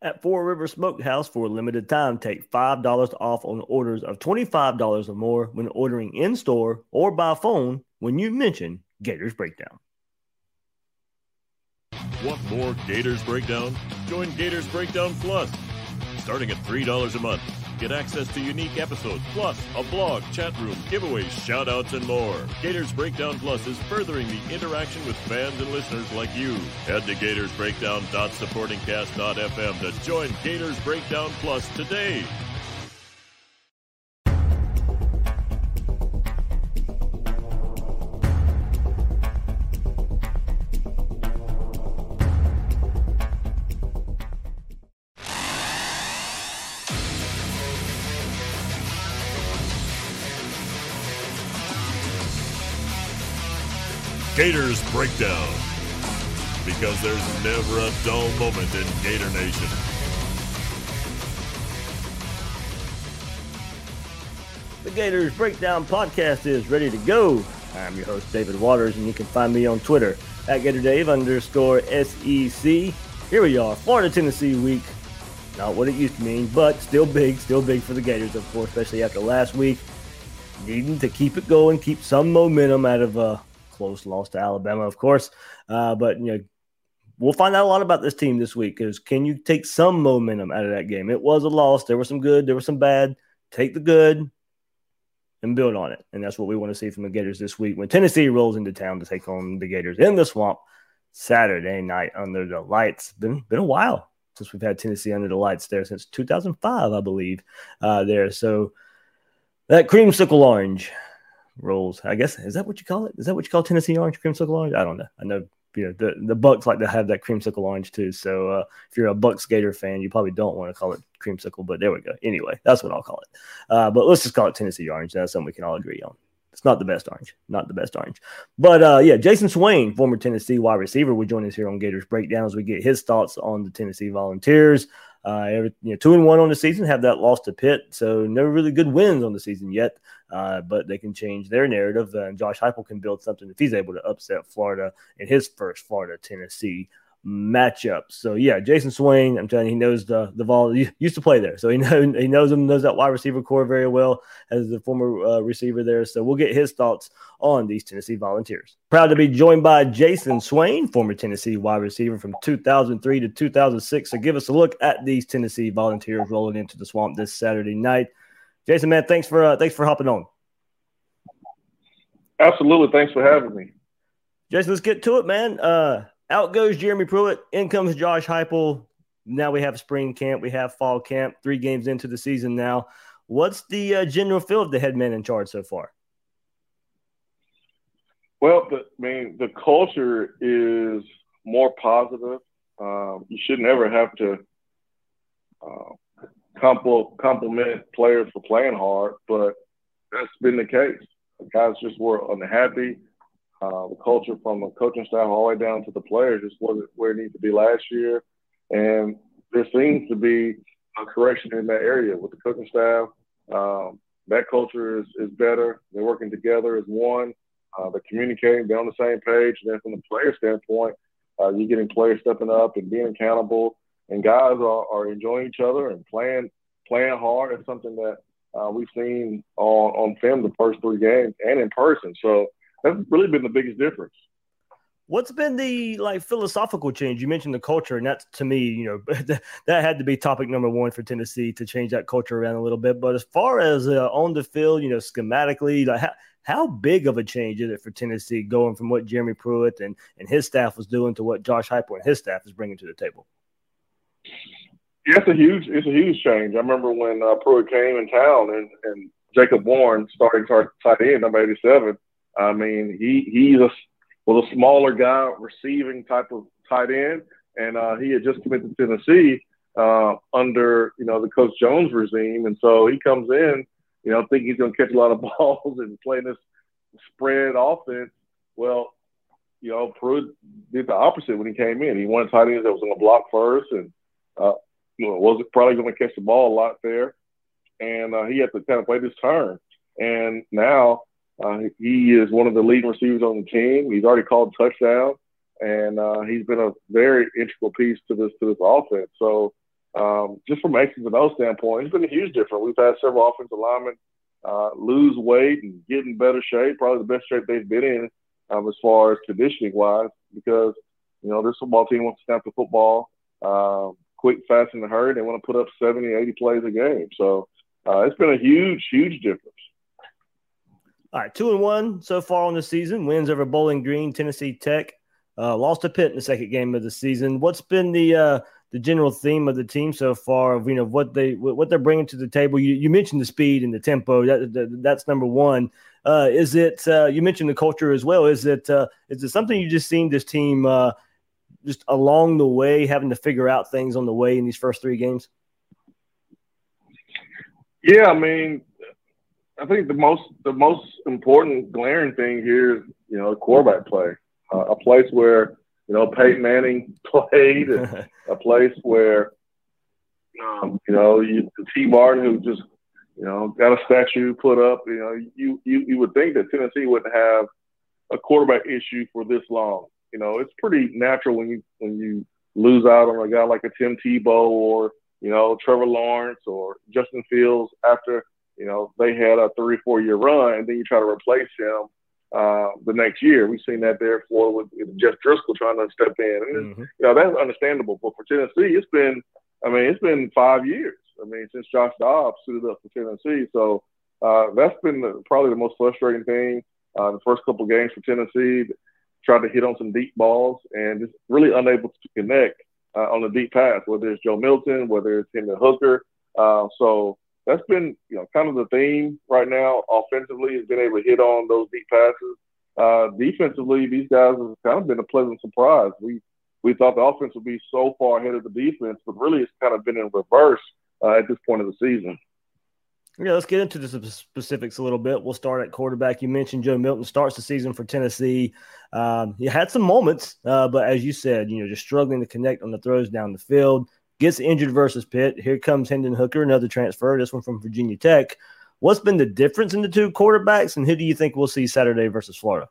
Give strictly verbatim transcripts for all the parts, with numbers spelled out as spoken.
At Four River Smokehouse, for a limited time, take five dollars off on orders of twenty-five dollars or more when ordering in-store or by phone when you mention Gators Breakdown. Want more Gators Breakdown? Join Gators Breakdown Plus. Starting at three dollars a month, get access to unique episodes, plus a blog, chat room, giveaways, shout-outs, and more. Gators Breakdown Plus is furthering the interaction with fans and listeners like you. Head to gators breakdown dot supporting cast dot f m to join Gators Breakdown Plus today. Gators Breakdown, because there's never a dull moment in Gator Nation. The Gators Breakdown podcast is ready to go. I'm your host, David Waters, and you can find me on Twitter at GatorDave underscore S E C. Here we are, Florida Tennessee week. Not what it used to mean, but still big, still big for the Gators, of course, especially after last week. Needing to keep it going, keep some momentum out of uh, close loss to Alabama, of course. Uh, but, you know, we'll find out a lot about this team this week, because can you take some momentum out of that game? It was a loss. There was some good. There was some bad. Take the good and build on it. And that's what we want to see from the Gators this week when Tennessee rolls into town to take on the Gators in the Swamp Saturday night under the lights. Been, been a while since we've had Tennessee under the lights there, since two thousand five, I believe, uh, there. So that creamsicle orange rolls, I guess. Is that what you call it? Is that what you call Tennessee orange, creamsicle orange? I don't know. I know, you know, the, the Bucks like to have that creamsicle orange too. So uh, if you're a Bucks Gator fan, you probably don't want to call it creamsicle, but there we go. Anyway, that's what I'll call it. Uh, but let's just call it Tennessee orange. That's something we can all agree on. It's not the best orange. Not the best orange. But, uh, yeah, Jason Swain, former Tennessee wide receiver, will join us here on Gators Breakdown as we get his thoughts on the Tennessee Volunteers. Uh, every, you know, two and one on the season, have that loss to Pitt, so no really good wins on the season yet. Uh, but they can change their narrative, uh, and Josh Heupel can build something if he's able to upset Florida in his first Florida-Tennessee matchup. So, yeah, Jason Swain, I'm telling you, he knows the the Vol. He used to play there, so he, know, he knows him, knows that wide receiver core very well as the former uh, receiver there. So we'll get his thoughts on these Tennessee Volunteers. Proud to be joined by Jason Swain, former Tennessee wide receiver from two thousand three to two thousand six. So give us a look at these Tennessee Volunteers rolling into the Swamp this Saturday night. Jason, man, thanks for uh, thanks for hopping on. Absolutely, thanks for having me. Jason, let's get to it, man. Uh, out goes Jeremy Pruitt. In comes Josh Heupel. Now we have spring camp. We have fall camp. Three games into the season now. What's the uh, general feel of the head man in charge so far? Well, the, I mean, the culture is more positive. Um, you should never have to uh, compl- compliment players for playing hard, but that's been the case. The guys just were unhappy. Uh, the culture from the coaching staff all the way down to the players just wasn't where it needed to be last year. And there seems to be a correction in that area with the coaching staff. Um, that culture is, is better. They're working together as one. Uh, they're communicating. They're on the same page. And then from the player standpoint, uh, you're getting players stepping up and being accountable. And guys are, are enjoying each other and playing playing hard. It's something that uh, we've seen on, on film the first three games and in person. So that's really been the biggest difference. What's been the like philosophical change? You mentioned the culture, and that's, to me, you know, that, that had to be topic number one for Tennessee to change that culture around a little bit. But as far as uh, on the field, you know, schematically, like how, how big of a change is it for Tennessee going from what Jeremy Pruitt and, and his staff was doing to what Josh Heupel and his staff is bringing to the table? Yeah, it's a huge, it's a huge change. I remember when uh, Pruitt came in town and, and Jacob Warren started tight end, number eighty-seven. I mean, he he's a was a smaller guy, receiving type of tight end, and uh, he had just committed to Tennessee uh, under you know the Coach Jones regime, and so he comes in, you know, thinking he's going to catch a lot of balls and play this spread offense. Well, you know, Pruitt did the opposite when he came in. He wanted tight ends that was going to block first, and uh, you know, wasn't probably going to catch the ball a lot there, and uh, he had to kind of play this turn, and now. Uh, he is one of the leading receivers on the team. He's already called touchdown, and uh, he's been a very integral piece to this to this offense. So um, just from X's and O's standpoint, it's been a huge difference. We've had several offensive linemen uh, lose weight and get in better shape, probably the best shape they've been in um, as far as conditioning-wise, because, you know, this football team wants to snap the football uh, quick, fast, and in a hurry. They want to put up seventy, eighty plays a game. So uh, it's been a huge, huge difference. All right, two and one so far on the season. Wins over Bowling Green, Tennessee Tech. Uh, lost to Pitt in the second game of the season. What's been the uh, the general theme of the team so far? Of you know what they what they're bringing to the table. You, you mentioned the speed and the tempo. That, that that's number one. Uh, is it? Uh, you mentioned the culture as well. Is it? Uh, is it something you just seen this team uh, just along the way having to figure out things on the way in these first three games? Yeah, I mean. I think the most the most important glaring thing here is, you know, quarterback play. Uh, a place where, you know, Peyton Manning played, and a place where, um, you know, you, T. Martin, who just, you know, got a statue put up. You know, you, you you would think that Tennessee wouldn't have a quarterback issue for this long. You know, it's pretty natural when you when you lose out on a guy like a Tim Tebow or, you know, Trevor Lawrence or Justin Fields after, you know, they had a three, four-year run, and then you try to replace him uh, the next year. We've seen that there for with, with Jeff Driscoll trying to step in. And, mm-hmm. you know, that's understandable. But for Tennessee, it's been, I mean, it's been five years. I mean, since Josh Dobbs suited up for Tennessee. So uh, that's been the, probably the most frustrating thing. Uh, the first couple of games for Tennessee, tried to hit on some deep balls and just really unable to connect uh, on the deep pass, whether it's Joe Milton, whether it's Hendon Hooker. Uh, so, That's been, you know, kind of the theme right now. Offensively, has been able to hit on those deep passes. Uh, defensively, these guys have kind of been a pleasant surprise. We we thought the offense would be so far ahead of the defense, but really it's kind of been in reverse uh, at this point of the season. Yeah, let's get into the specifics a little bit. We'll start at quarterback. You mentioned Joe Milton starts the season for Tennessee. Um, he had some moments, uh, but as you said, you know, just struggling to connect on the throws down the field. Gets injured versus Pitt. Here comes Hendon Hooker, another transfer, this one from Virginia Tech. What's been the difference in the two quarterbacks, and who do you think we'll see Saturday versus Florida?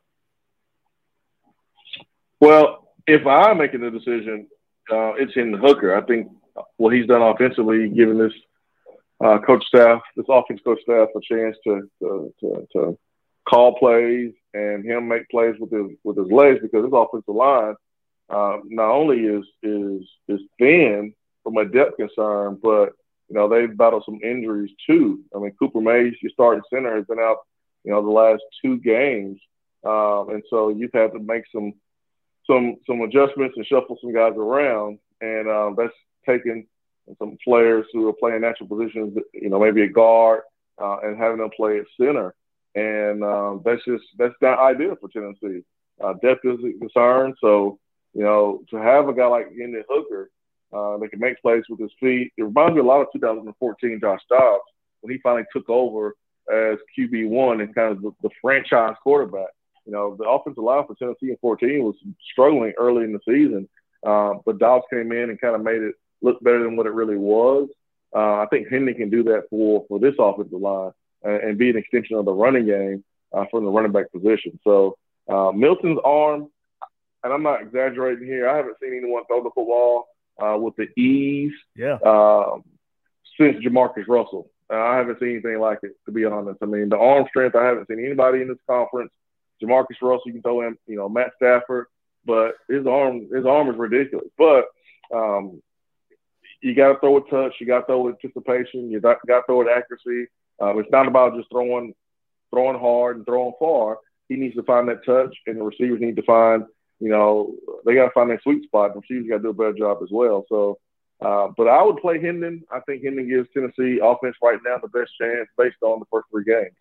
Well, if I'm making the decision, uh, it's Hendon Hooker. I think what he's done offensively, giving this uh, coach staff, this offense coach staff, a chance to, to to to call plays and him make plays with his with his legs, because his offensive line uh, not only is is is thin from a depth concern, but, you know, they've battled some injuries too. I mean, Cooper Mays, your starting center, has been out, you know, the last two games. Um, and so you've had to make some some some adjustments and shuffle some guys around. And um, that's taken some players who are playing natural positions, you know, maybe a guard, uh, and having them play at center. And um, that's just that's not ideal for Tennessee. Uh, depth is a concern. So, you know, to have a guy like Hendon Hooker, Uh, they can make plays with his feet. It reminds me a lot of two thousand fourteen Josh Dobbs when he finally took over as Q B one and kind of the, the franchise quarterback. You know, the offensive line for Tennessee in fourteen was struggling early in the season, uh, but Dobbs came in and kind of made it look better than what it really was. Uh, I think Hendon can do that for, for this offensive line and, and be an extension of the running game uh, from the running back position. So uh, Milton's arm, and I'm not exaggerating here, I haven't seen anyone throw the football Uh, with the ease yeah. uh, since Jamarcus Russell. Uh, I haven't seen anything like it, to be honest. I mean, the arm strength, I haven't seen anybody in this conference. Jamarcus Russell, you can throw him, you know, Matt Stafford, but his arm his arm is ridiculous. But um, you got to throw with touch. You got to throw with anticipation. You got to throw with accuracy. Um, it's not about just throwing throwing hard and throwing far. He needs to find that touch, and the receivers need to find – you know, they got to find that sweet spot, and receivers got to do a better job as well. So, uh, but I would play Hendon. I think Hendon gives Tennessee offense right now the best chance based on the first three games.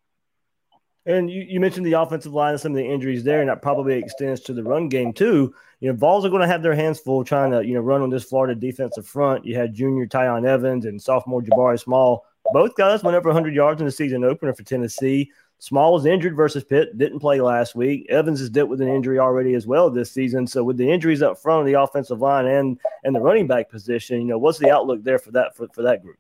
And you, you mentioned the offensive line and some of the injuries there, and that probably extends to the run game too. You know, Vols are going to have their hands full trying to, you know, run on this Florida defensive front. You had junior Tyon Evans and sophomore Jabari Small. Both guys went over one hundred yards in the season opener for Tennessee. Small was injured versus Pitt, didn't play last week. Evans is dealt with an injury already as well this season. So with the injuries up front of the offensive line and and the running back position, you know, what's the outlook there for that for, for that group?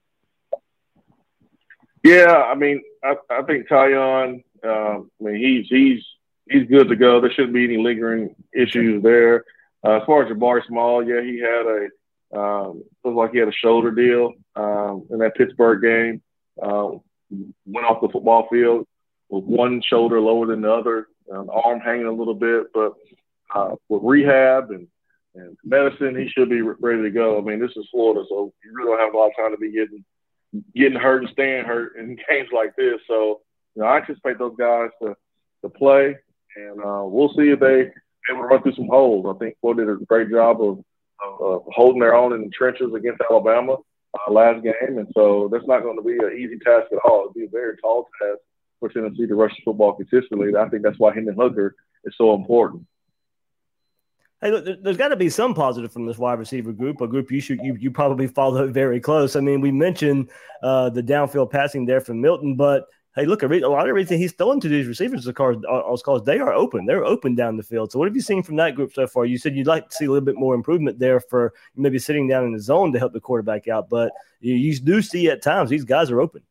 Yeah, I mean, I, I think Tyon, um, I mean, he's he's he's good to go. There shouldn't be any lingering issues there. Uh, as far as Jabari Small, yeah, he had a Um, looked like he had a shoulder deal um, in that Pittsburgh game. Uh, went off the football field with one shoulder lower than the other, um, arm hanging a little bit. But uh, with rehab and, and medicine, he should be ready to go. I mean, this is Florida, so you really don't have a lot of time to be getting getting hurt and staying hurt in games like this. So, you know, I anticipate those guys to to play, and uh, we'll see if they able to run through some holes. I think Florida did a great job of, of uh, holding their own in the trenches against Alabama uh, last game, and so that's not going to be an easy task at all. It'll be a very tall task for Tennessee to rush the football consistently. I think that's why Hendon Hooker is so important. Hey, look, there's got to be some positive from this wide receiver group, a group you should you, you probably follow very close. I mean, we mentioned uh, the downfield passing there from Milton, but hey, look, a lot of the reason he's throwing to these receivers is because they are open. They're open down the field. So what have you seen from that group so far? You said you'd like to see a little bit more improvement there for maybe sitting down in the zone to help the quarterback out, but you, you do see at times these guys are open.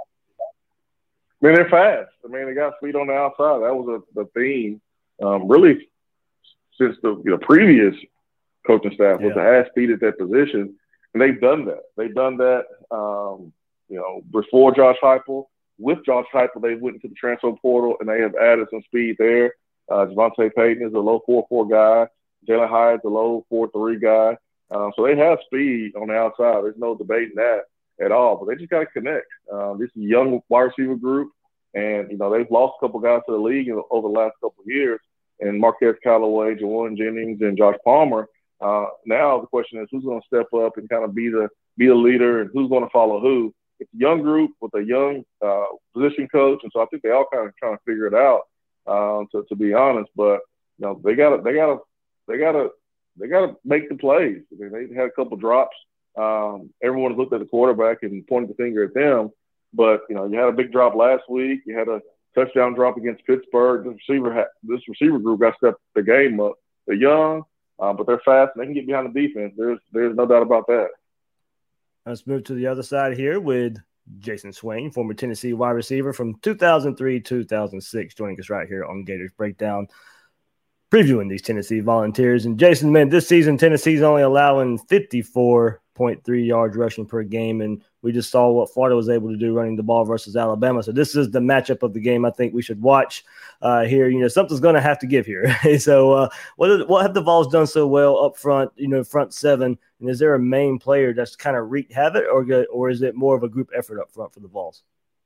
I mean, they're fast. I mean, they got speed on the outside. That was a, the theme, um, really, since the you know, previous coaching staff was yeah. to add speed at that position, and they've done that. They've done that, um, you know, before Josh Heupel. With Josh Heupel, they went into the transfer portal, and they have added some speed there. Uh, Javonte Payton is a low four four guy. Jalen Hyatt's a low four three guy. Um, so they have speed on the outside. There's no debating that at all. But they just got to connect. Um, this is a young wide receiver group, and, you know, they've lost a couple guys to the league over the last couple of years. And Marquez Callaway, Jawan Jennings, and Josh Palmer. Uh, now the question is who's going to step up and kind of be the be the leader, and who's going to follow who. It's a young group with a young uh, position coach, and so I think they all kind of trying to figure it out. Um, to, to be honest, but you know they got to they got to they got to they got to make the plays. I mean, they had a couple drops. Um, everyone looked at the quarterback and pointed the finger at them, but you know you had a big drop last week. You had a touchdown drop against Pittsburgh. This receiver ha- this receiver group got stepped the game up. They're young, uh, but they're fast and they can get behind the defense. There's there's no doubt about that. Let's move to the other side here with Jason Swain, former Tennessee wide receiver from two thousand three to two thousand six, joining us right here on Gators Breakdown, previewing these Tennessee Volunteers. And Jason, man, this season Tennessee's only allowing fifty-four point three yards rushing per game, and we just saw what Florida was able to do running the ball versus Alabama. So this is the matchup of the game I think we should watch uh, here. You know, something's going to have to give here. so uh, what, is, what have the Vols done so well up front, you know, front seven? And is there a main player that's kind of wreaked havoc, or, or is it more of a group effort up front for the Vols?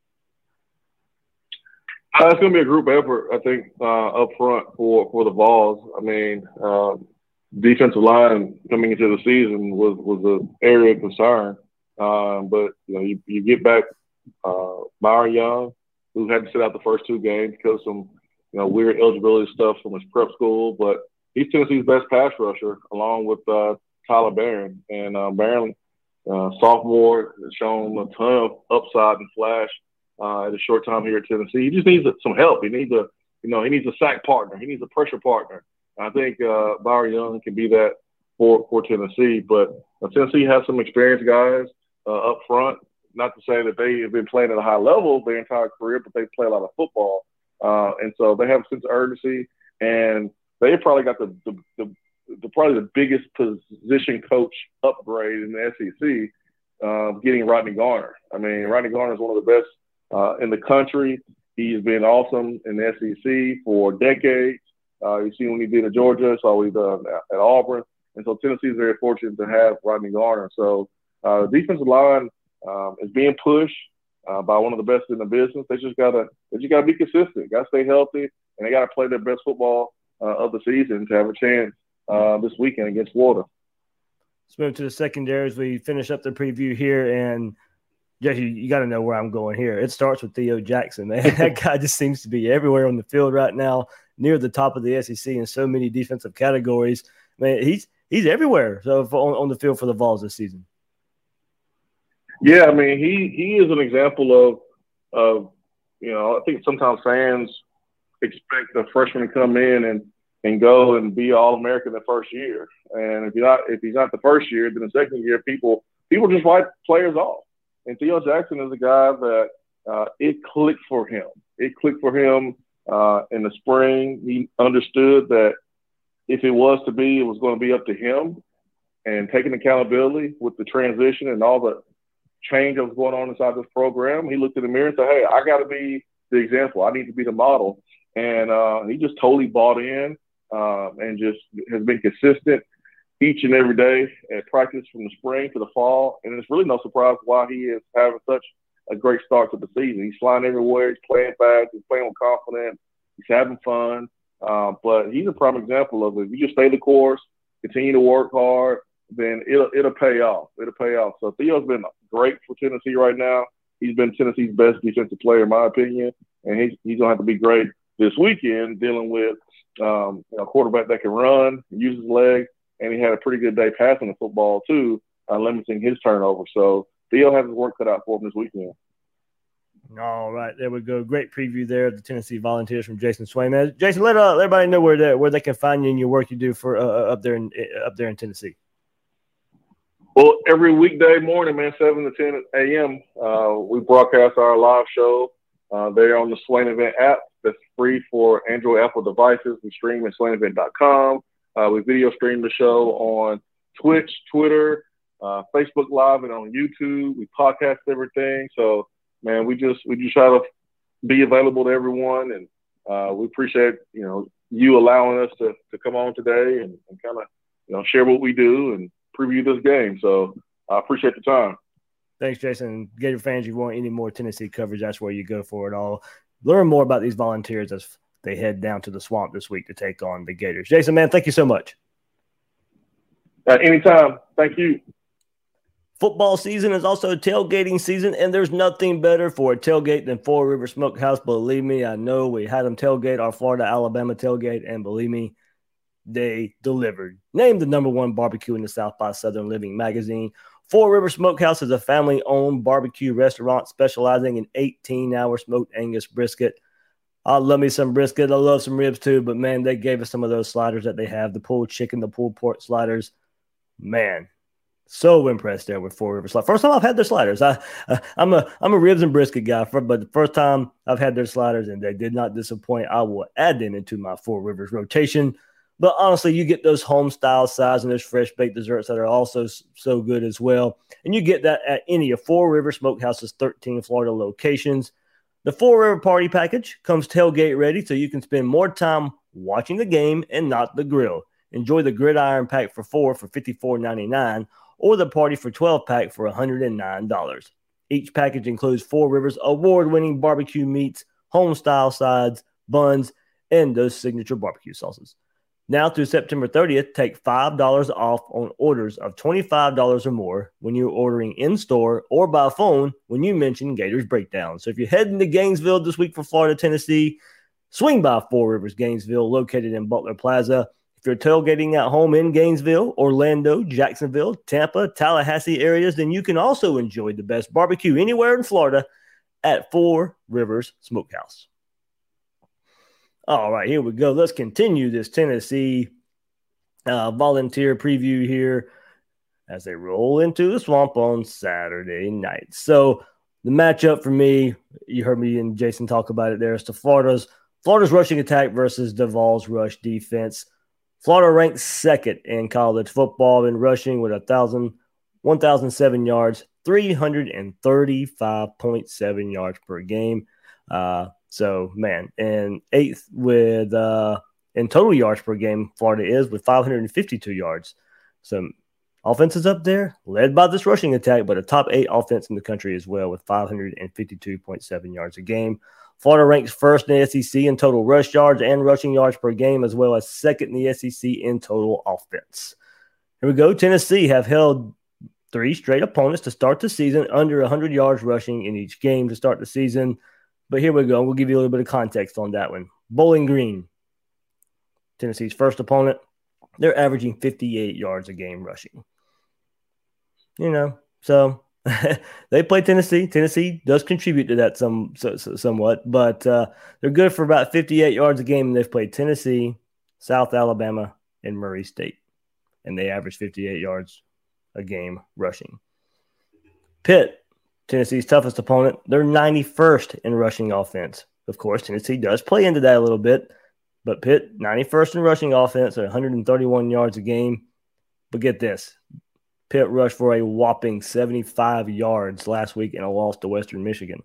Uh, it's going to be a group effort, I think, uh, up front for, for the Vols. I mean, um, defensive line coming into the season was, was an area of concern. Um, but, you know, you, you get back uh, Byron Young, who had to sit out the first two games because of some, you know, weird eligibility stuff from his prep school. But he's Tennessee's best pass rusher, along with uh, Tyler Barron. And uh, Barron, uh, sophomore, has shown a ton of upside and flash uh, at a short time here at Tennessee. He just needs some help. He needs a, you know, he needs a sack partner. He needs a pressure partner. I think uh, Byron Young can be that for, for Tennessee. But uh, Tennessee has some experienced guys uh, up front. Not to say that they have been playing at a high level their entire career, but they play a lot of football. Uh, and so they have a sense of urgency. And they probably got the, the, the, the probably the biggest position coach upgrade in the S E C, uh, getting Rodney Garner. I mean, Rodney Garner is one of the best uh, in the country. He's been awesome in the S E C for decades. Uh, you see what he did at Georgia, saw what he done at, at Auburn. And so Tennessee is very fortunate to have Rodney Garner. So uh, the defensive line um, is being pushed uh, by one of the best in the business. They just gotta, they just gotta be consistent. Got to stay healthy, and they got to play their best football uh, of the season to have a chance uh, this weekend against Florida. Let's move to the secondary as we finish up the preview here. And Jesse, you, you got to know where I'm going here. It starts with Theo Jackson, man. That guy just seems to be everywhere on the field right now, near the top of the S E C in so many defensive categories. Man, he's he's everywhere. So on, on the field for the Vols this season. Yeah, I mean, he he is an example of of you know, I think sometimes fans expect a freshman to come in and and go and be All-American the first year. And if you're not if he's not the first year, then the second year people people just write players off. And Theo Jackson is a guy that uh, it clicked for him. It clicked for him uh, in the spring. He understood that if it was to be, it was going to be up to him. and taking accountability with the transition and all the change that was going on inside this program. He looked in the mirror and said, hey, I got to be the example. I need to be the model. And uh, he just totally bought in uh, and just has been consistent each and every day at practice from the spring to the fall. And it's really no surprise why he is having such a great start to the season. He's flying everywhere. He's playing fast. He's playing with confidence. He's having fun. Uh, but he's a prime example of it. If you just stay the course, continue to work hard, then it'll, it'll pay off. It'll pay off. So Theo's been great for Tennessee right now. He's been Tennessee's best defensive player, in my opinion. And he's, he's going to have to be great this weekend dealing with um, a quarterback that can run, use his legs, and he had a pretty good day passing the football too, uh, limiting his turnover. So Theo has his work cut out for him this weekend. All right, there we go. Great preview there of the Tennessee Volunteers from Jason Swayman. Jason, let, uh, let everybody know where they where they can find you and your work you do for uh, up there in up there in Tennessee. Well, every weekday morning, man, seven to ten a.m., uh, we broadcast our live show uh, there on the Swain Event app. That's free for Android, Apple devices. We stream at swain event dot com. Uh, we video stream the show on Twitch, Twitter, uh, Facebook Live, and on YouTube. We podcast everything. So, man, we just we just try to be available to everyone, and uh, we appreciate you know you allowing us to to come on today and, and kind of you know share what we do and preview this game. So I appreciate the time. Thanks, Jason. Gator fans, if you want any more Tennessee coverage, that's where you go for it all. Learn more about these Volunteers as they head down to the Swamp this week to take on the Gators. Jason, man, thank you so much. Uh, anytime. Thank you. Football season is also tailgating season, and there's nothing better for a tailgate than Four River Smokehouse. Believe me, I know we had them tailgate our Florida-Alabama tailgate, and believe me, they delivered. Named the number one barbecue in the South by Southern Living magazine, Four River Smokehouse is a family-owned barbecue restaurant specializing in eighteen-hour smoked Angus brisket. I love me some brisket. I love some ribs too, but, man, they gave us some of those sliders that they have, the pulled chicken, the pulled pork sliders. Man, so impressed there with Four River Sliders. First time I've had their sliders. I, uh, I'm a I'm a ribs and brisket guy, for, but the first time I've had their sliders, and they did not disappoint. I will add them into my Four Rivers rotation. But honestly, you get those home-style sides and those fresh-baked desserts that are also so good as well. And you get that at any of Four River Smokehouse's thirteen Florida locations. The Four River Party Package comes tailgate ready, so you can spend more time watching the game and not the grill. Enjoy the Gridiron Pack for four for fifty-four ninety-nine or the Party for twelve pack for one hundred nine dollars. Each package includes Four Rivers award-winning barbecue meats, home-style sides, buns, and those signature barbecue sauces. Now through September thirtieth, take five dollars off on orders of twenty-five dollars or more when you're ordering in-store or by phone when you mention Gators Breakdown. So if you're heading to Gainesville this week for Florida, Tennessee, swing by Four Rivers Gainesville, located in Butler Plaza. If you're tailgating at home in Gainesville, Orlando, Jacksonville, Tampa, Tallahassee areas, then you can also enjoy the best barbecue anywhere in Florida at Four Rivers Smokehouse. All right, here we go. Let's continue this Tennessee uh, Volunteer preview here as they roll into the Swamp on Saturday night. So the matchup for me, you heard me and Jason talk about it there, is the Florida's Florida's rushing attack versus Duval's rush defense. Florida ranks second in college football in rushing with one thousand, one thousand seven yards, three hundred thirty-five point seven yards per game. Uh, so, man, and eighth with uh, in total yards per game, Florida is with five hundred fifty-two yards. So, offenses up there, led by this rushing attack, but a top eight offense in the country as well with five hundred fifty-two point seven yards a game. Florida ranks first in the S E C in total rush yards and rushing yards per game, as well as second in the S E C in total offense. Here we go. Tennessee have held three straight opponents to start the season under one hundred yards rushing in each game to start the season. But here we go. We'll give you a little bit of context on that one. Bowling Green, Tennessee's first opponent, they're averaging fifty-eight yards a game rushing. You know, so they play Tennessee. Tennessee does contribute to that some so, so, somewhat, but uh, they're good for about fifty-eight yards a game, and they've played Tennessee, South Alabama, and Murray State, and they average fifty-eight yards a game rushing. Pitt, Tennessee's toughest opponent, they're ninety-first in rushing offense. Of course, Tennessee does play into that a little bit, but Pitt, ninety-first in rushing offense at one hundred thirty-one yards a game. But get this. Pitt rushed for a whopping seventy-five yards last week in a loss to Western Michigan.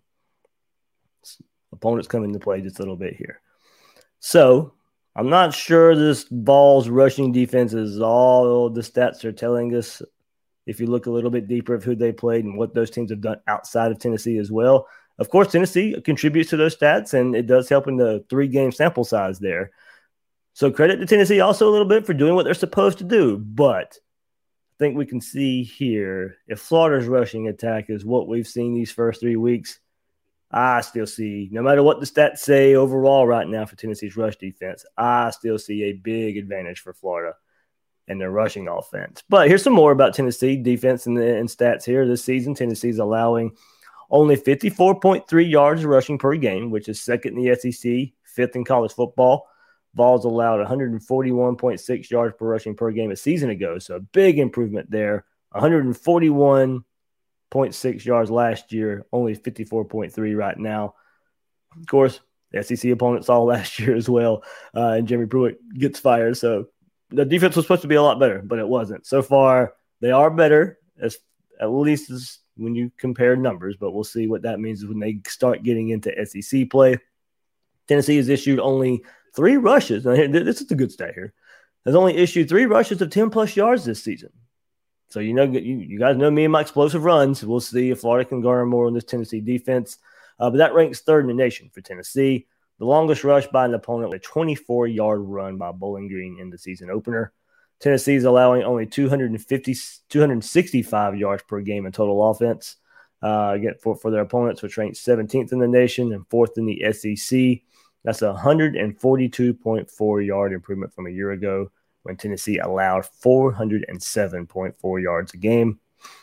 Opponents come into play just a little bit here. So I'm not sure this Vols rushing defense is all the stats are telling us. If you look a little bit deeper of who they played and what those teams have done outside of Tennessee as well. Of course, Tennessee contributes to those stats, and it does help in the three-game sample size there. So credit to Tennessee also a little bit for doing what they're supposed to do. But I think we can see here, if Florida's rushing attack is what we've seen these first three weeks, I still see, no matter what the stats say overall right now for Tennessee's rush defense, I still see a big advantage for Florida and their rushing offense. But here's some more about Tennessee defense and, and stats here. This season, Tennessee's allowing only fifty-four point three yards rushing per game, which is second in the S E C, fifth in college football. Vols allowed one hundred forty-one point six yards per rushing per game a season ago, so a big improvement there. one hundred forty-one point six yards last year, only fifty-four point three right now. Of course, the S E C opponents all last year as well, uh, and Jimmy Pruitt gets fired, so the defense was supposed to be a lot better, but it wasn't. So far, they are better, as at least as when you compare numbers, but we'll see what that means when they start getting into S E C play. Tennessee has issued only three rushes. Now, this is a good stat here. Has only issued three rushes of ten-plus yards this season. So you know, you, you guys know me and my explosive runs. We'll see if Florida can garner more on this Tennessee defense. Uh, but that ranks third in the nation for Tennessee. The longest rush by an opponent with a twenty-four-yard run by Bowling Green in the season opener. Tennessee is allowing only two hundred fifty, two hundred sixty-five yards per game in total offense uh, again, for, for their opponents, which ranks seventeenth in the nation and fourth in the S E C. That's a one hundred forty-two point four yard improvement from a year ago when Tennessee allowed four hundred seven point four yards a game.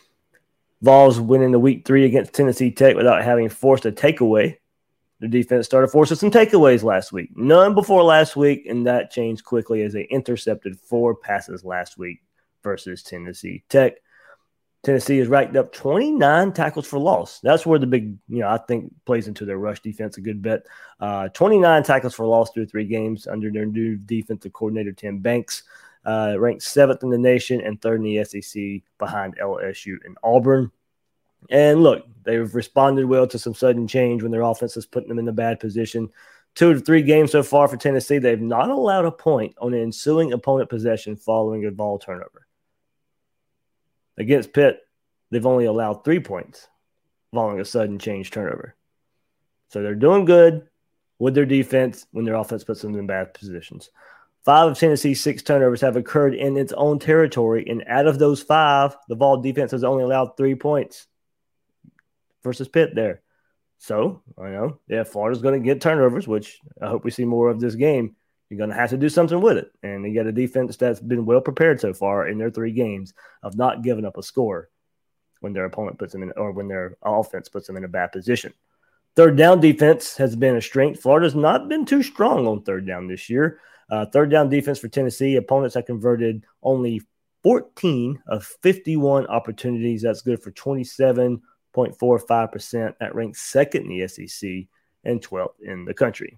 Vols winning the week three against Tennessee Tech without having forced a takeaway. The defense started forcing some takeaways last week. None before last week, and that changed quickly as they intercepted four passes last week versus Tennessee Tech. Tennessee has racked up twenty-nine tackles for loss. That's where the big, you know, I think plays into their rush defense a good bit. Uh, twenty-nine tackles for loss through three games under their new defensive coordinator, Tim Banks. Uh, ranked seventh in the nation and third in the S E C behind L S U and Auburn. And look, they've responded well to some sudden change when their offense is putting them in a bad position. Two to three games so far for Tennessee. They've not allowed a point on an ensuing opponent possession following a ball turnover. Against Pitt, they've only allowed three points following a sudden change turnover. So they're doing good with their defense when their offense puts them in bad positions. Five of Tennessee's six turnovers have occurred in its own territory, and out of those five, the Vol defense has only allowed three points versus Pitt there. So, I know, yeah, Florida's going to get turnovers, which I hope we see more of this game. You're going to have to do something with it. And you got a defense that's been well prepared so far in their three games of not giving up a score when their opponent puts them in, or when their offense puts them in a bad position. Third down defense has been a strength. Florida's not been too strong on third down this year. Uh, third down defense for Tennessee, opponents have converted only fourteen of fifty-one opportunities. That's good for twenty-seven point four five percent. That ranks second in the S E C and twelfth in the country.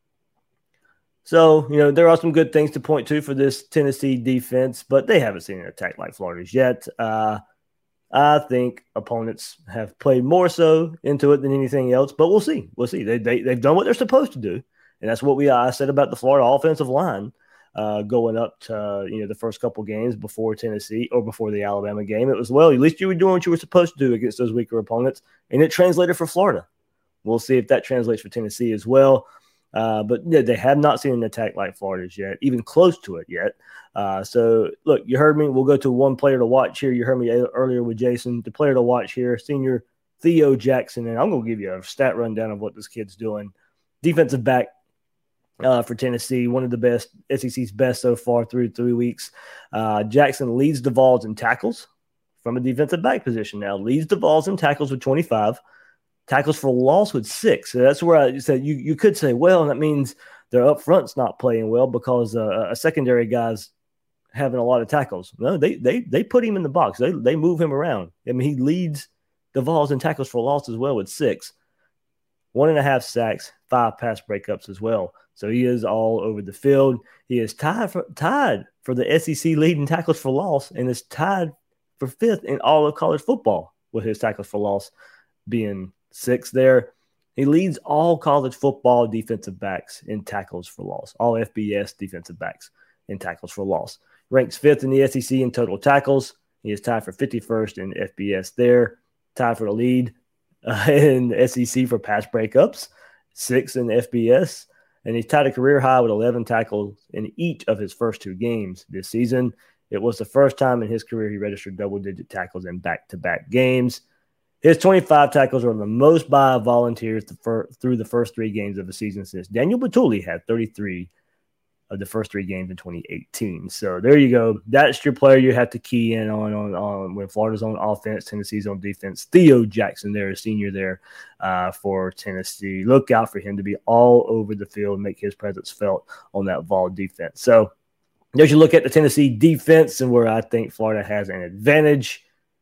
So, you know, there are some good things to point to for this Tennessee defense, but they haven't seen an attack like Florida's yet. Uh, I think opponents have played more so into it than anything else, but we'll see. We'll see. They, they, they've done what they're supposed to do, and that's what we I said about the Florida offensive line uh, going up to, uh, you know, the first couple games before Tennessee or before the Alabama game. It was, well, at least you were doing what you were supposed to do against those weaker opponents, and it translated for Florida. We'll see if that translates for Tennessee as well. Uh, but yeah, they have not seen an attack like Florida's yet, even close to it yet. Uh, so, look, you heard me. We'll go to one player to watch here. You heard me earlier with Jason. The player to watch here, senior Theo Jackson. And I'm going to give you a stat rundown of what this kid's doing. Defensive back uh, for Tennessee, one of the best, S E C's best so far through three weeks. Uh, Jackson leads the Vols in tackles from a defensive back position now. Leads the Vols in tackles with twenty-five. Tackles for loss with six. So that's where I said you, you could say, well, that means their up front's not playing well because uh, a secondary guy's having a lot of tackles. No, they they they put him in the box. They they move him around. I mean, he leads the Vols in tackles for loss as well with six. one and a half sacks, five pass breakups as well. So he is all over the field. He is tied for, tied for the S E C lead in tackles for loss and is tied for fifth in all of college football with his tackles for loss being six there. He leads all college football defensive backs in tackles for loss, all F B S defensive backs in tackles for loss. Ranks fifth in the S E C in total tackles. He is tied for fifty-first in F B S there. Tied for the lead uh, in the S E C for pass breakups, six in F B S. And he's tied a career high with eleven tackles in each of his first two games this season. It was the first time in his career he registered double-digit tackles in back-to-back games. His twenty-five tackles are the most by volunteers through the first three games of the season since Daniel Batuli had thirty-three of the first three games in twenty eighteen. So there you go. That's your player you have to key in on, on, on when Florida's on offense, Tennessee's on defense. Theo Jackson there, a senior there uh, for Tennessee. Look out for him to be all over the field, make his presence felt on that Vol defense. So there's your look at the Tennessee defense and where I think Florida has an advantage.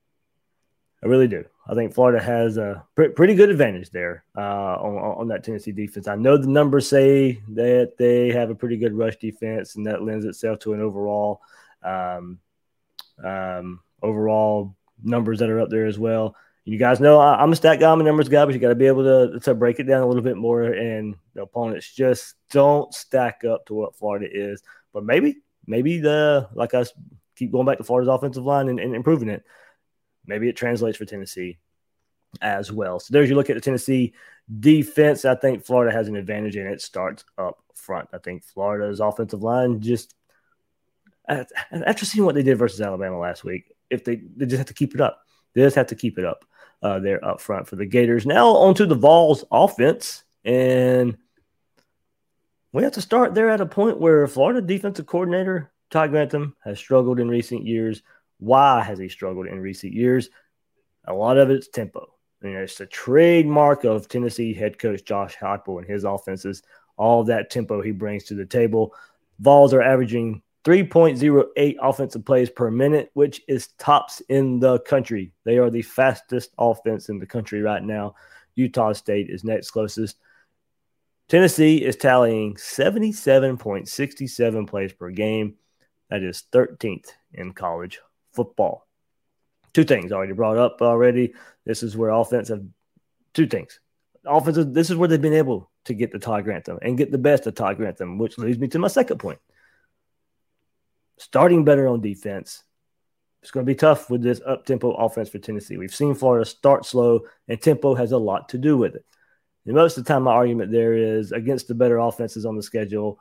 I really do. I think Florida has a pr- pretty good advantage there uh, on, on that Tennessee defense. I know the numbers say that they have a pretty good rush defense, and that lends itself to an overall um, um, overall numbers that are up there as well. You guys know I, I'm a stat guy, I'm a numbers guy, but you got to be able to to break it down a little bit more, and the opponents just don't stack up to what Florida is. But maybe, maybe the like I keep going back to Florida's offensive line and, and improving it. Maybe it translates for Tennessee as well. So there's your look at the Tennessee defense. I think Florida has an advantage, and it starts up front. I think Florida's offensive line just – after seeing what they did versus Alabama last week, if they, they just have to keep it up. They just have to keep it up uh, there up front for the Gators. Now on to the Vols offense, and we have to start there at a point where Florida defensive coordinator Todd Grantham has struggled in recent years. Why has he struggled in recent years? A lot of it's tempo. You know, it's the trademark of Tennessee head coach Josh Heupel and his offenses, all of that tempo he brings to the table. Vols are averaging three point oh eight offensive plays per minute, which is tops in the country. They are the fastest offense in the country right now. Utah State is next closest. Tennessee is tallying seventy-seven point six seven plays per game. That is thirteenth in college football. Two things already brought up already. This is where offense have two things. Offensive, this is where they've been able to get the Todd Grantham and get the best of Todd Grantham, which leads me to my second point. Starting better on defense. It's going to be tough with this up-tempo offense for Tennessee. We've seen Florida start slow, and tempo has a lot to do with it. And most of the time, my argument there is against the better offenses on the schedule,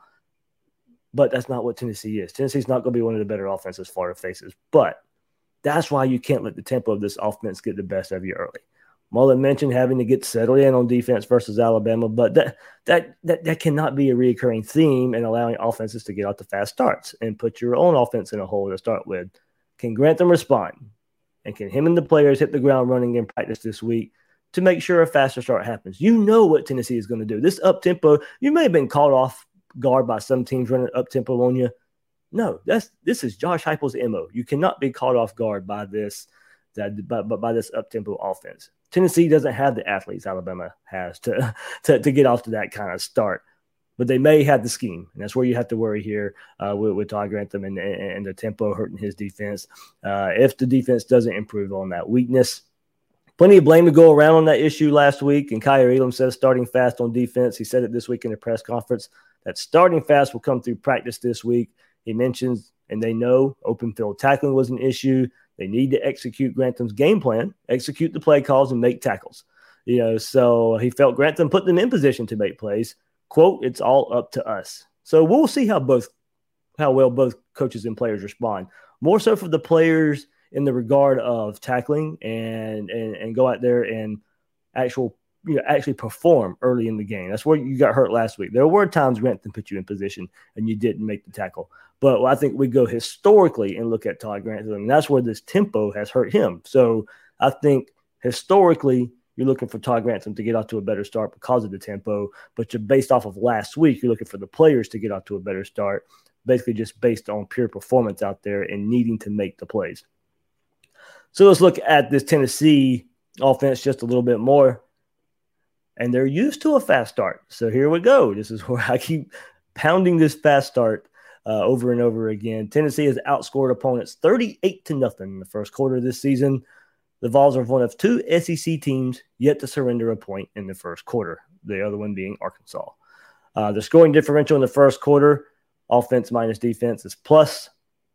but that's not what Tennessee is. Tennessee's not going to be one of the better offenses Florida faces, but that's why you can't let the tempo of this offense get the best of you early. Mullen mentioned having to get settled in on defense versus Alabama, but that that that that cannot be a recurring theme and allowing offenses to get out to fast starts and put your own offense in a hole to start with. Can Grantham respond? And can him and the players hit the ground running in practice this week to make sure a faster start happens? You know what Tennessee is going to do. This up-tempo, you may have been caught off guard by some teams running up-tempo on you. No, that's this is Josh Heupel's M O. You cannot be caught off guard by this that by, by this up-tempo offense. Tennessee doesn't have the athletes Alabama has to, to, to get off to that kind of start. But they may have the scheme, and that's where you have to worry here uh, with, with Todd Grantham and, and, and the tempo hurting his defense. Uh, if the defense doesn't improve on that weakness, plenty of blame to go around on that issue last week, and Kyer Elam says starting fast on defense. He said it this week in the press conference that starting fast will come through practice this week. He mentions, and they know, open field tackling was an issue. They need to execute Grantham's game plan, execute the play calls, and make tackles. You know, so he felt Grantham put them in position to make plays. Quote, it's all up to us. So we'll see how both, how well both coaches and players respond. More so for the players in the regard of tackling and and, and go out there and actual, you know, actually perform early in the game. That's where you got hurt last week. There were times Grantham put you in position and you didn't make the tackle. But I think we go historically and look at Todd Grantham, and that's where this tempo has hurt him. So I think historically you're looking for Todd Grantham to get off to a better start because of the tempo, but you're based off of last week, you're looking for the players to get off to a better start, basically just based on pure performance out there and needing to make the plays. So let's look at this Tennessee offense just a little bit more. and they're used to a fast start. So here we go. This is where I keep pounding this fast start uh, over and over again. Tennessee has outscored opponents thirty-eight to nothing in the first quarter of this season. The Vols are one of two S E C teams yet to surrender a point in the first quarter, the other one being Arkansas. Uh, the scoring differential in the first quarter, offense minus defense, is plus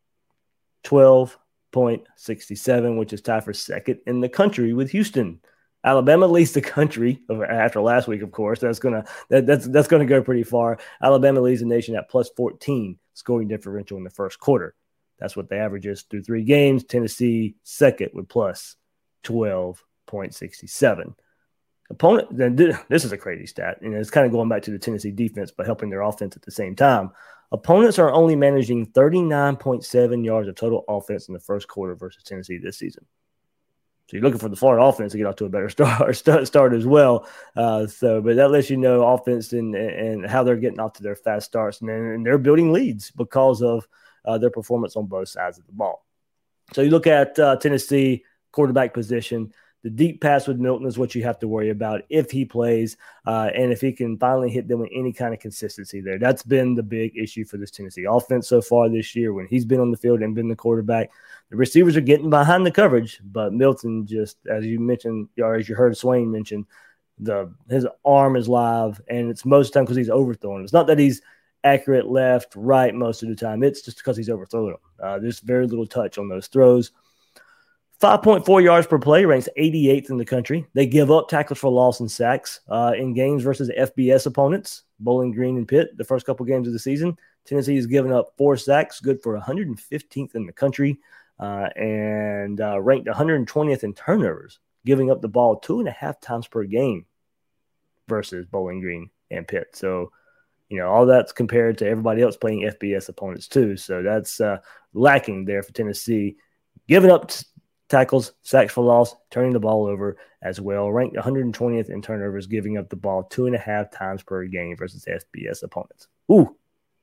twelve point six seven, which is tied for second in the country with Houston. Alabama leads the country after last week, of course. That's gonna that, that's that's gonna go pretty far. Alabama leads the nation at plus fourteen scoring differential in the first quarter. That's what the average is through three games. Tennessee second with plus twelve point six seven. Opponent, this is a crazy stat, and it's kind of going back to the Tennessee defense, but helping their offense at the same time. Opponents are only managing thirty-nine point seven yards of total offense in the first quarter versus Tennessee this season. So you're looking for the Florida offense to get off to a better start, start, start as well. Uh, so, but that lets you know offense and, and how they're getting off to their fast starts, and, and they're building leads because of uh, their performance on both sides of the ball. So you look at uh, Tennessee quarterback position. The deep pass with Milton is what you have to worry about if he plays uh, and if he can finally hit them with any kind of consistency there. That's been the big issue for this Tennessee offense so far this year when he's been on the field and been the quarterback. The receivers are getting behind the coverage, but Milton just, as you mentioned, or as you heard Swain mention, the his arm is live, and it's most of the time because he's overthrowing. It's not that he's accurate left, right most of the time. It's just because he's overthrowing them. Uh, there's very little touch on those throws. five point four yards per play, ranks eighty-eighth in the country. They give up tackles for loss and sacks uh, in games versus F B S opponents, Bowling Green and Pitt, the first couple games of the season. Tennessee has given up four sacks, good for one hundred fifteenth in the country, uh, and uh, ranked one hundred twentieth in turnovers, giving up the ball two and a half times per game versus Bowling Green and Pitt. So, you know, all that's compared to everybody else playing F B S opponents too. So that's uh, lacking there for Tennessee. Giving up t- tackles, sacks for loss, turning the ball over as well. Ranked one hundred twentieth in turnovers, giving up the ball two and a half times per game versus F B S opponents. Ooh.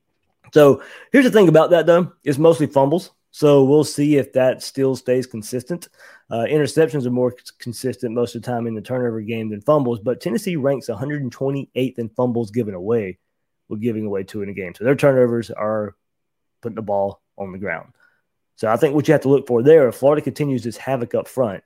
So here's the thing about that, though. It's mostly fumbles. So we'll see if that still stays consistent. Uh, interceptions are more consistent most of the time in the turnover game than fumbles, but Tennessee ranks one hundred twenty-eighth in fumbles given away, with giving away two in a game. So their turnovers are putting the ball on the ground. So I think what you have to look for there, if Florida continues this havoc up front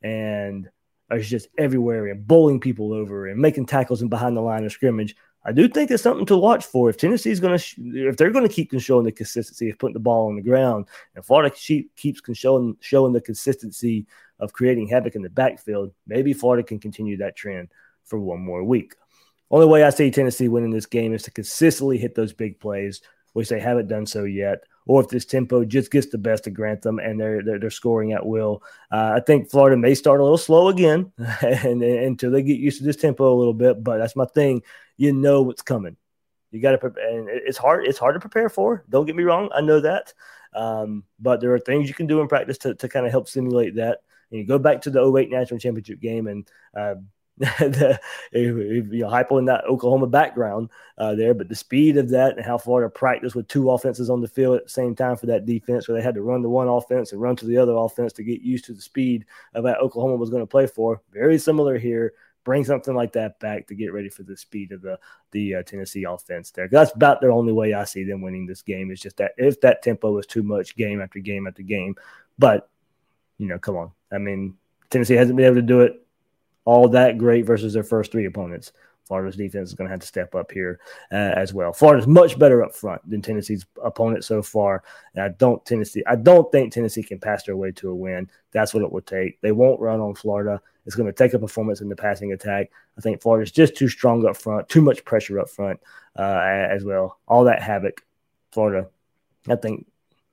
and is just everywhere and bowling people over and making tackles and behind the line of scrimmage, I do think it's something to watch for. If Tennessee's going to, if they're going to keep showing the consistency of putting the ball on the ground, and Florida keeps showing showing the consistency of creating havoc in the backfield, maybe Florida can continue that trend for one more week. Only way I see Tennessee winning this game is to consistently hit those big plays, which they haven't done so yet. Or if this tempo just gets the best of Grantham and they're they're, they're scoring at will. Uh, I think Florida may start a little slow again and, and until they get used to this tempo a little bit. But that's my thing. You know what's coming. You got to prepare, and it's hard. It's hard to prepare for. Don't get me wrong. I know that. Um, but there are things you can do in practice to, to kind of help simulate that. And you go back to the oh eight National Championship game and uh, the, you know, hypo in that Oklahoma background uh, there, but the speed of that and how Florida practiced with two offenses on the field at the same time for that defense, where they had to run to one offense and run to the other offense to get used to the speed of that Oklahoma was going to play for. Very similar here. Bring something like that back to get ready for the speed of the the uh, Tennessee offense there. That's about the only way I see them winning this game, is just that if that tempo is too much game after game after game. But, you know, come on. I mean, Tennessee hasn't been able to do it all that great versus their first three opponents. Florida's defense is going to have to step up here uh, as well. Florida's much better up front than Tennessee's opponent so far. And I don't Tennessee. I don't think Tennessee can pass their way to a win. That's what it will take. They won't run on Florida. It's going to take a performance in the passing attack. I think Florida's just too strong up front, too much pressure up front uh, as well. All that havoc, Florida, I think,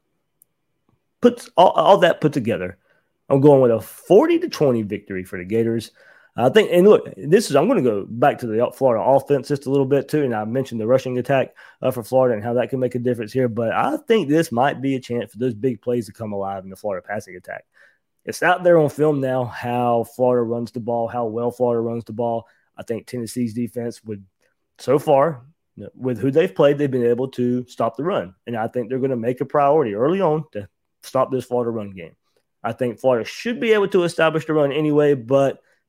puts all, all that put together. I'm going with a forty to twenty victory for the Gators. I think, and look, this is, I'm going to go back to the Florida offense just a little bit too. And I mentioned the rushing attack uh, for Florida and how that can make a difference here. But I think this might be a chance for those big plays to come alive in the Florida passing attack. It's out there on film now how Florida runs the ball, how well Florida runs the ball. I think Tennessee's defense would, so far, with who they've played, they've been able to stop the run. And I think they're going to make a priority early on to stop this Florida run game. I think Florida should be able to establish the run anyway, but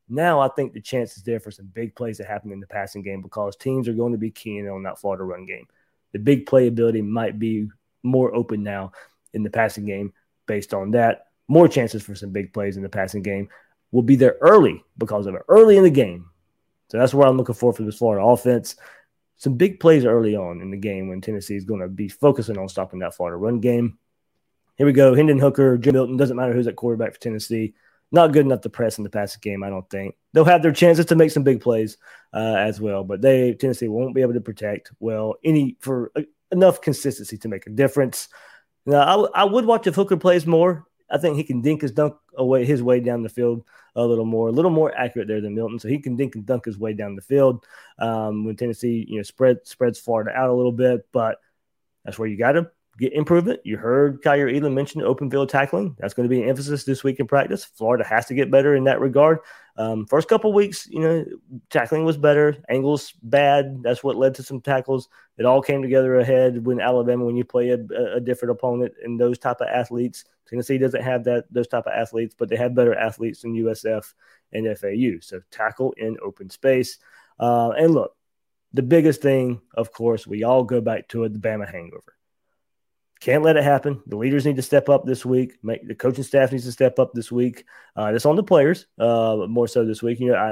Now I think the chance is there for some big plays to happen in the passing game because teams are going to be keying on that Florida run game. The big playability might be more open now in the passing game based on that. More chances for some big plays in the passing game will be there early because of it, early in the game. So that's what I'm looking for for this Florida offense. Some big plays early on in the game when Tennessee is going to be focusing on stopping that Florida run game. Here we go. Hendon Hooker, Jim Milton, doesn't matter who's at quarterback for Tennessee. Not good enough to press in the passing game, I don't think. They'll have their chances to make some big plays uh, as well, but they Tennessee won't be able to protect well any for uh, enough consistency to make a difference. Now, I, w- I would watch if Hooker plays more. I think he can dink his dunk away his way down the field a little more, a little more accurate there than Milton. So he can dink and dunk his way down the field um, when Tennessee, you know, spread spreads Florida out a little bit. But that's where you got to get improvement. You heard Kyer Elam mention open field tackling. That's going to be an emphasis this week in practice. Florida has to get better in that regard. Um, first couple weeks, you know, tackling was better. Angles bad. That's what led to some tackles. It all came together ahead when Alabama, when you play a, a different opponent and those type of athletes. Tennessee doesn't have that those type of athletes, but they have better athletes than U S F and F A U. So tackle in open space. Uh, and look, the biggest thing, of course, we all go back to it, the Bama hangover. Can't let it happen. The leaders need to step up this week. Make, the coaching staff needs to step up this week. Uh, it's on the players, uh, more so this week. You know,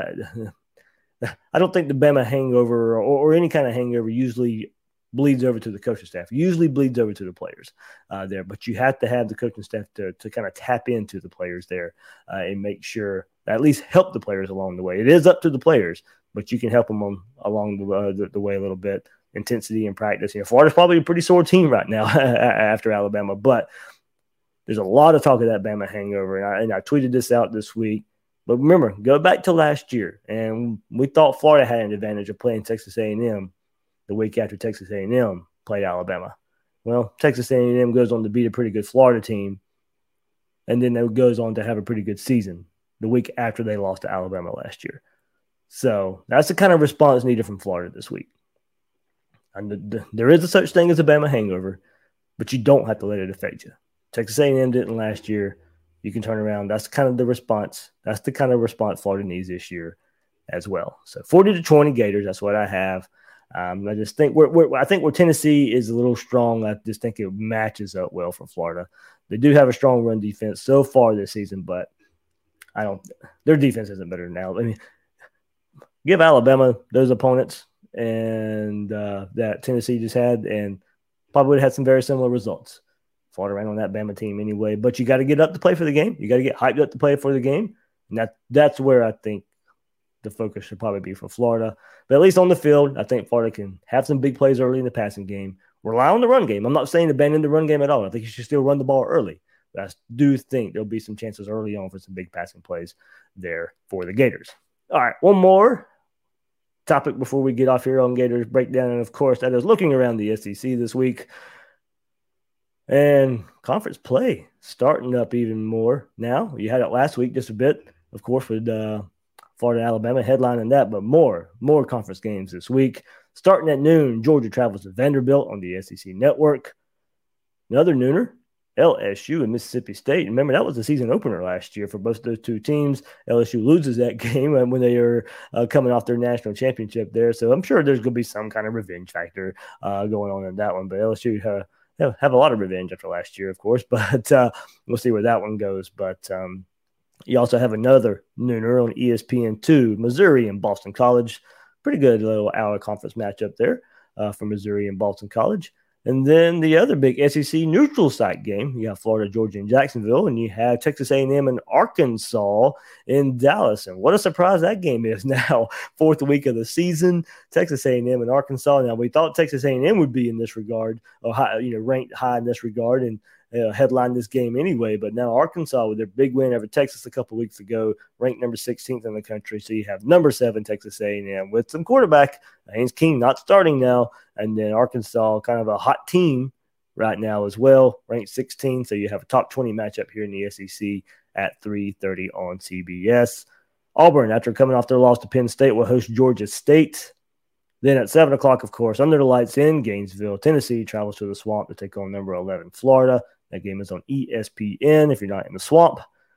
I, I don't think the Bama hangover or, or any kind of hangover usually bleeds over to the coaching staff. Usually bleeds over to the players uh, there. But you have to have the coaching staff to to kind of tap into the players there uh, and make sure at least help the players along the way. It is up to the players, but you can help them on, along the, uh, the the way a little bit. Intensity in practice. You know, Florida's probably a pretty sore team right now after Alabama, but there's a lot of talk of that Bama hangover, and I, and I tweeted this out this week. But remember, go back to last year, and we thought Florida had an advantage of playing Texas A and M the week after Texas A and M played Alabama. Well, Texas A and M goes on to beat a pretty good Florida team, and then it goes on to have a pretty good season the week after they lost to Alabama last year. So that's the kind of response needed from Florida this week. And the, the, there is a such thing as a Bama hangover, but you don't have to let it affect you. Texas A and M didn't last year. You can turn around. That's kind of the response. That's the kind of response Florida needs this year as well. So forty to twenty Gators. That's what I have. Um, I just think we're, we're, I think where Tennessee is a little strong. I just think it matches up well for Florida. They do have a strong run defense so far this season, but I don't. Their defense isn't better now. I mean, give Alabama those opponents and uh, that Tennessee just had, and probably would have had some very similar results. Florida ran on that Bama team anyway, but you got to get up to play for the game. You got to get hyped up to play for the game, and that that's where I think the focus should probably be for Florida. But at least on the field, I think Florida can have some big plays early in the passing game. Rely on the run game. I'm not saying abandon the run game at all. I think you should still run the ball early, but I do think there'll be some chances early on for some big passing plays there for the Gators. All right, one more topic before we get off here on Gators Breakdown, and of course that is looking around the S E C this week and conference play starting up even more now. You had it last week just a bit, of course, with uh, Florida and Alabama headlining that, but more more conference games this week. Starting at noon, Georgia travels to Vanderbilt on the S E C Network. Another nooner, L S U and Mississippi State. Remember, that was the season opener last year for both those two teams. L S U loses that game when they are uh, coming off their national championship there. So I'm sure there's going to be some kind of revenge factor uh, going on in that one. But L S U uh, have a lot of revenge after last year, of course. But uh, we'll see where that one goes. But um, you also have another nooner on E S P N two, Missouri and Boston College. Pretty good little hour conference matchup there uh, for Missouri and Boston College. And then the other big S E C neutral site game, you have Florida, Georgia, and Jacksonville, and you have Texas A and M and Arkansas in Dallas. And what a surprise that game is now, fourth week of the season, Texas A and M and Arkansas. Now, we thought Texas A and M would be in this regard, or high, you know, ranked high in this regard, and uh, headline this game anyway. But now Arkansas, with their big win over Texas a couple weeks ago, ranked number sixteenth in the country. So you have number seven Texas A and M with some quarterback, Haynes King, not starting now. And then Arkansas, kind of a hot team right now as well, ranked sixteen. So you have a top twenty matchup here in the S E C at three thirty on C B S. Auburn, after coming off their loss to Penn State, will host Georgia State. Then at seven o'clock, of course, under the lights in Gainesville, Tennessee travels to the Swamp to take on number eleven Florida. That game is on E S P N if you're not in the Swamp.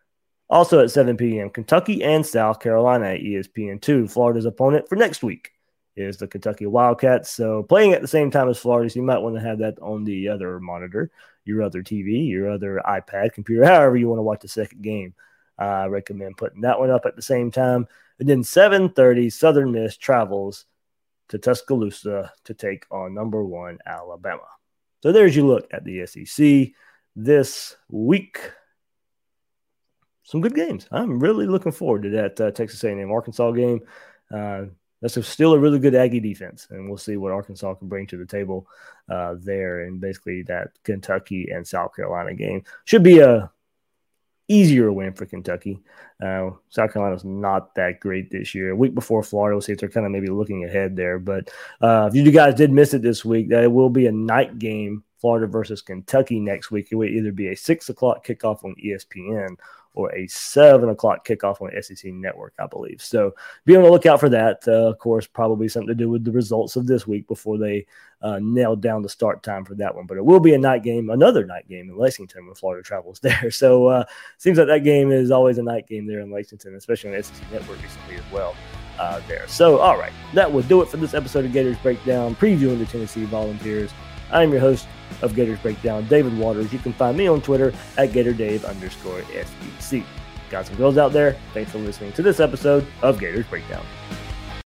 Also at seven p.m., Kentucky and South Carolina at E S P N two. Florida's opponent for next week is the Kentucky Wildcats. So playing at the same time as Florida, so you might want to have that on the other monitor, your other T V, your other iPad, computer, however you want to watch the second game. Uh, I recommend putting that one up at the same time. And then seven thirty, Southern Miss travels to Tuscaloosa to take on number one Alabama. So there's your look at the S E C this week. Some good games. I'm really looking forward to that uh, Texas A and M Arkansas game. Uh, that's a, still a really good Aggie defense, and we'll see what Arkansas can bring to the table uh, there. And basically, that Kentucky and South Carolina game should be a easier win for Kentucky. Uh, South Carolina's not that great this year. A week before Florida, we'll see if they're kind of maybe looking ahead there. But uh, if you guys did miss it this week, that will be a night game. Florida versus Kentucky next week. It will either be a six o'clock kickoff on E S P N or a seven o'clock kickoff on S E C Network, I believe. So be on the lookout for that. Uh, of course, probably something to do with the results of this week before they uh, nail down the start time for that one. But it will be a night game, another night game in Lexington when Florida travels there. So uh, seems like that game is always a night game there in Lexington, especially on S E C Network recently as well uh, there. So, all right, that will do it for this episode of Gators Breakdown, previewing the Tennessee Volunteers. I'm your host of Gators Breakdown, David Waters. You can find me on Twitter at GatorDave underscore S E C. Guys and girls out there, thanks for listening to this episode of Gators Breakdown.